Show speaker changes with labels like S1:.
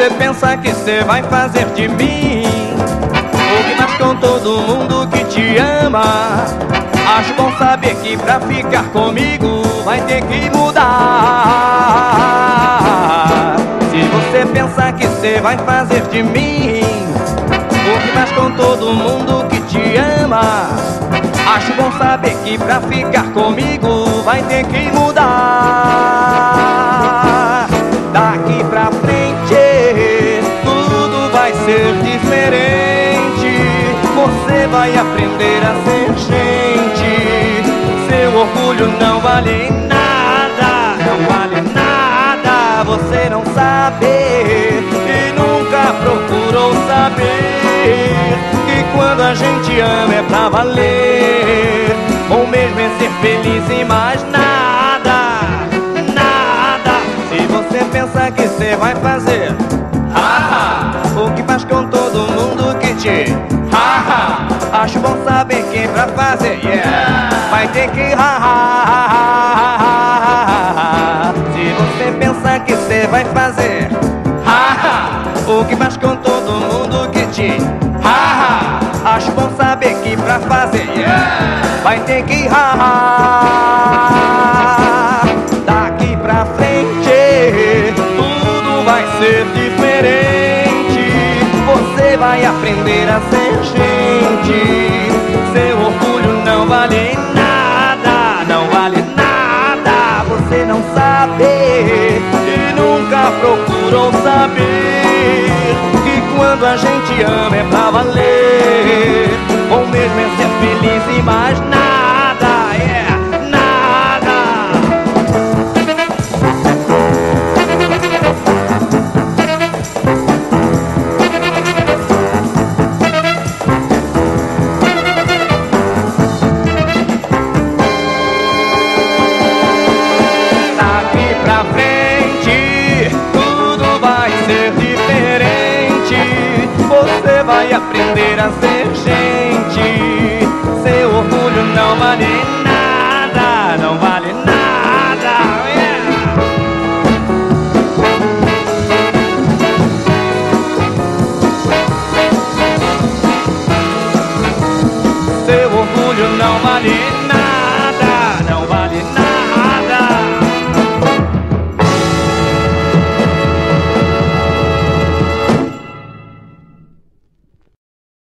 S1: você pensa que você vai fazer de mim o que faz com todo mundo que te ama. Acho bom saber que pra ficar comigo vai ter que mudar. Se você pensa que você vai fazer de mim o que faz com todo mundo que te ama, acho bom saber que pra ficar comigo vai ter que mudar. Daqui pra frente tudo vai ser diferente. Você vai aprender a ser gente. Seu orgulho não vale nada, não vale nada. Você não sabe e nunca procurou saber que quando a gente ama é pra valer. Ou mesmo é ser feliz e mais nada, nada. Se você pensa que você vai fazer o que faz com todo mundo que te acho bom saber que pra fazer vai ter que Se você pensa que você vai fazer o que faz com todo mundo que te acho bom saber que pra fazer vai ter que Daqui pra frente tudo vai ser diferente. Você vai aprender a ser gente. Seu orgulho não vale nada, não vale nada. Você não sabe e nunca procurou saber que quando a gente ama é pra valer. Ou mesmo é ser feliz e mais nada, nada. Daqui pra frente tudo vai ser diferente. Você vai aprender a ser